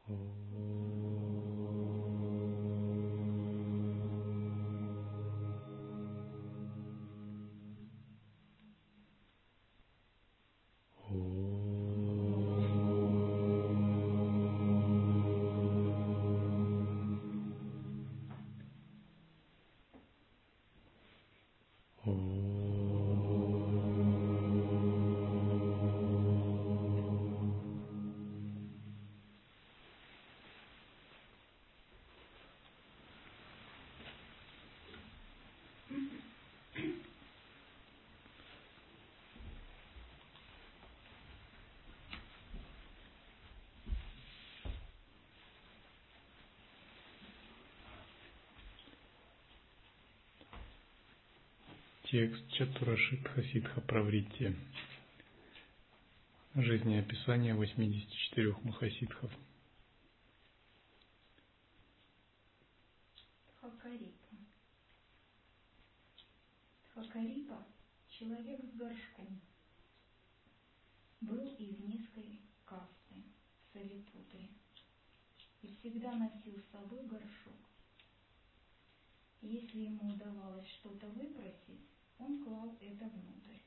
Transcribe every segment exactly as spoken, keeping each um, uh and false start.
Текст Чатурашитха Ситха Правритти. Жизнеописание восьмидесяти четырёх Махасидхов. Тхакарипа. Тхакарипа – человек с горшком. Был из низкой касты, Сарипутри, и всегда носил с собой горшок. Если ему удавалось что-то выпросить, он клал это внутрь.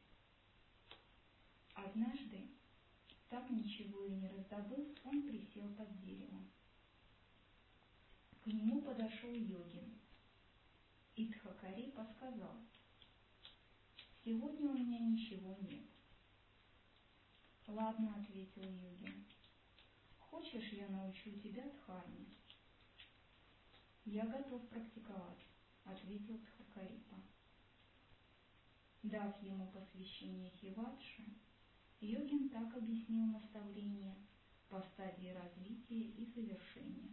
Однажды, так ничего и не раздобыв, он присел под деревом. К нему подошел йогин, и Тхакарипа сказал: «Сегодня у меня ничего нет». «Ладно», — ответил йогин, — «хочешь, я научу тебя дхарме?» «Я готов практиковать», — ответил Тхакарипа. Дав ему посвящение Хивадши, йогин так объяснил наставление по стадии развития и завершения.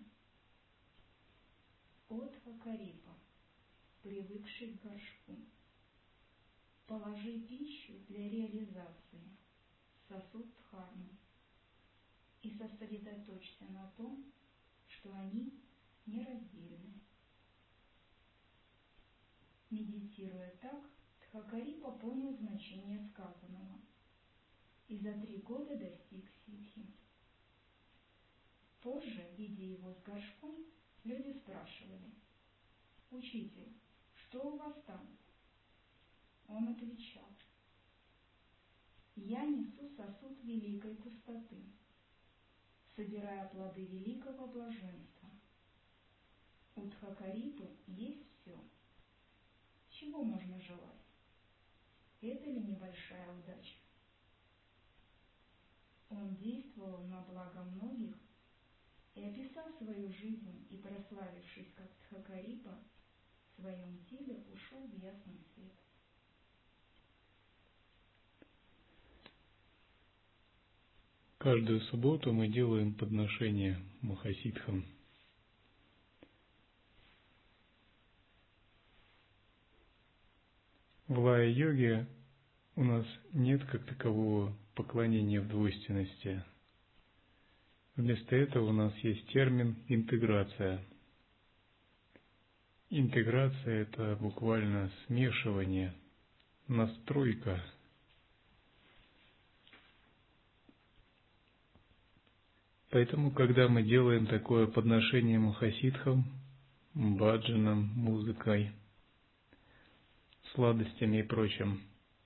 «О Тхакарипа, привыкший к горшку, положи пищу для реализации в сосуд дхармы и сосредоточься на том, что они нераздельны». Медитируя так, Тхакарипа понял значение сказанного и за три года достиг ситхи. Позже, видя его с горшком, люди спрашивали: «Учитель, что у вас там?» Он отвечал: «Я несу сосуд великой пустоты, собирая плоды великого блаженства. У Тхакарипы есть все. Чего можно желать? Это ли небольшая удача?» Он действовал на благо многих и, описав свою жизнь и прославившись как Тхакарипа, в своем теле ушел в ясный свет. Каждую субботу мы делаем подношение Махасидхам. В лая-йоге у нас нет как такового поклонения в двойственности. Вместо этого у нас есть термин «интеграция». Интеграция – это буквально смешивание, настройка. Поэтому, когда мы делаем такое подношение Махасидхам, баджанам, музыкой, сладостями и прочим,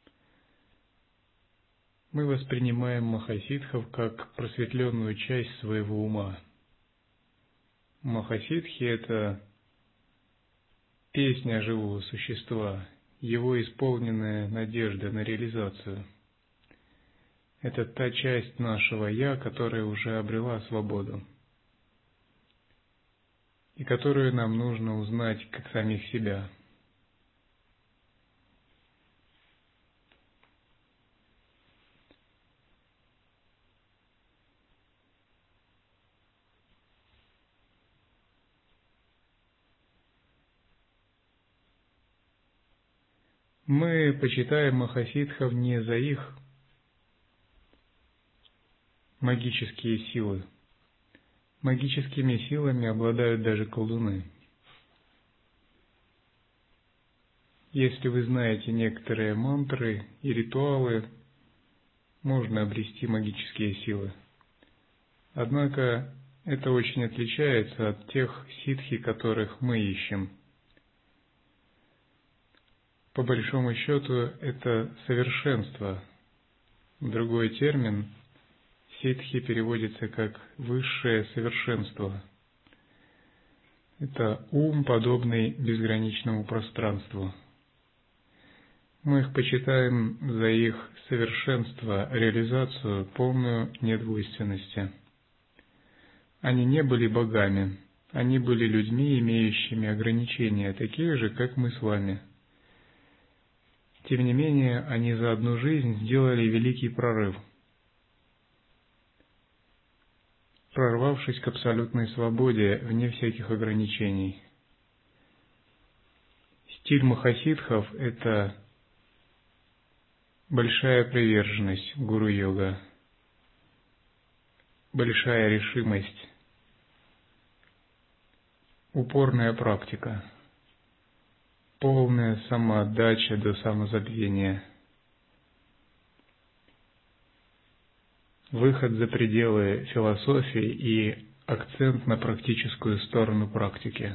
мы воспринимаем Махасидхов как просветленную часть своего ума. Махасидхи – это песня живого существа, его исполненная надежда на реализацию. Это та часть нашего «я», которая уже обрела свободу, и которую нам нужно узнать как самих себя. Мы почитаем Махасидхов не за их магические силы. Магическими силами обладают даже колдуны. Если вы знаете некоторые мантры и ритуалы, можно обрести магические силы. Однако это очень отличается от тех ситхи, которых мы ищем. По большому счету, это совершенство. Другой термин ситхи переводится как «высшее совершенство». Это ум, подобный безграничному пространству. Мы их почитаем за их совершенство, реализацию, полную недвойственности. Они не были богами, они были людьми, имеющими ограничения, такие же, как мы с вами. Тем не менее, они за одну жизнь сделали великий прорыв, прорвавшись к абсолютной свободе вне всяких ограничений. Стиль махасидхов – это большая приверженность гуру-йога, большая решимость, упорная практика, полная самоотдача до самозабвения, выход за пределы философии и акцент на практическую сторону практики.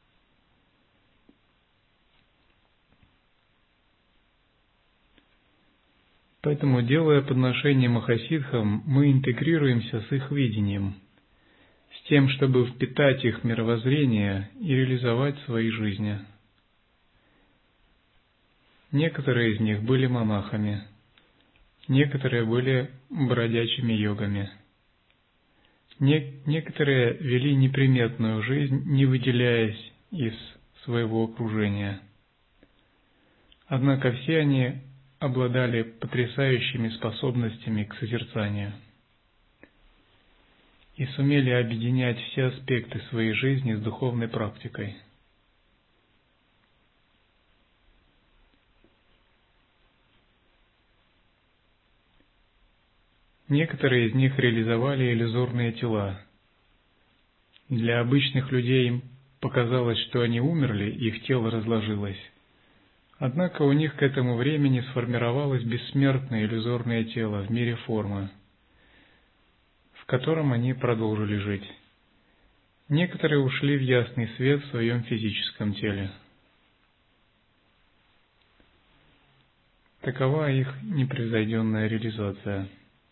Поэтому, делая подношение махасидхам, мы интегрируемся с их видением, с тем, чтобы впитать их мировоззрение и реализовать в своей жизни. Некоторые из них были монахами, некоторые были бродячими йогами, не, некоторые вели неприметную жизнь, не выделяясь из своего окружения. Однако все они обладали потрясающими способностями к созерцанию и сумели объединять все аспекты своей жизни с духовной практикой. Некоторые из них реализовали иллюзорные тела. Для обычных людей им показалось, что они умерли, их тело разложилось. Однако у них к этому времени сформировалось бессмертное иллюзорное тело в мире формы, в котором они продолжили жить. Некоторые ушли в ясный свет в своем физическом теле. Такова их непревзойденная реализация.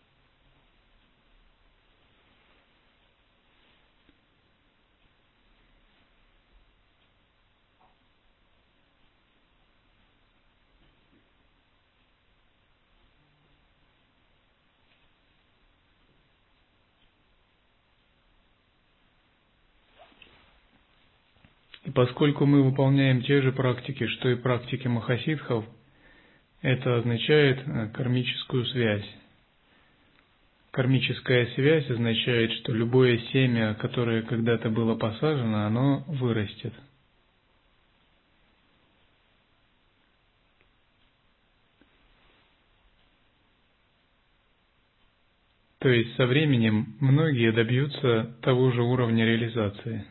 И поскольку мы выполняем те же практики, что и практики махасидхов, это означает кармическую связь. Кармическая связь означает, что любое семя, которое когда-то было посажено, оно вырастет. То есть со временем многие добьются того же уровня реализации.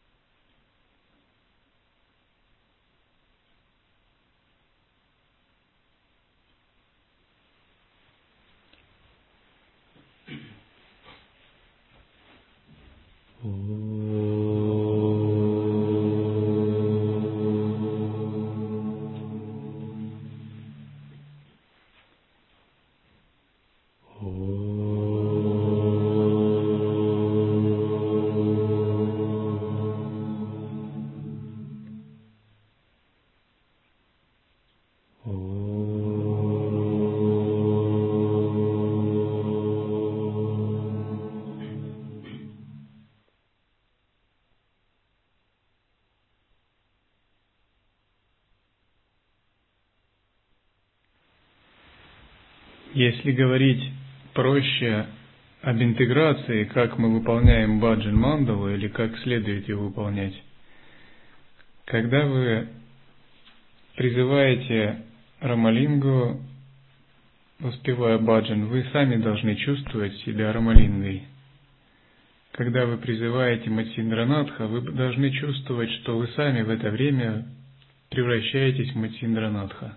Если говорить проще об интеграции, как мы выполняем баджан мандалу или как следует ее выполнять, когда вы призываете Рамалингу, воспевая баджан, вы сами должны чувствовать себя Рамалингой. Когда вы призываете Матсиндранатха, вы должны чувствовать, что вы сами в это время превращаетесь в Матсиндранатха.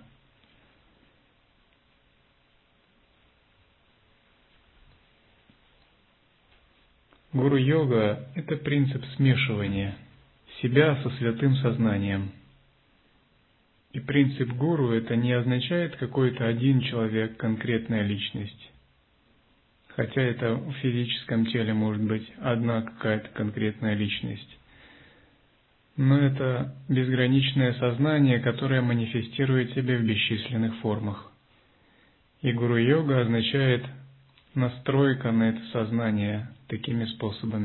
Гуру-йога – это принцип смешивания себя со святым сознанием. И принцип гуру – это не означает какой-то один человек, конкретная личность. Хотя это в физическом теле может быть одна какая-то конкретная личность. Но это безграничное сознание, которое манифестирует себя в бесчисленных формах. И гуру-йога означает настройка на это сознание такими способами.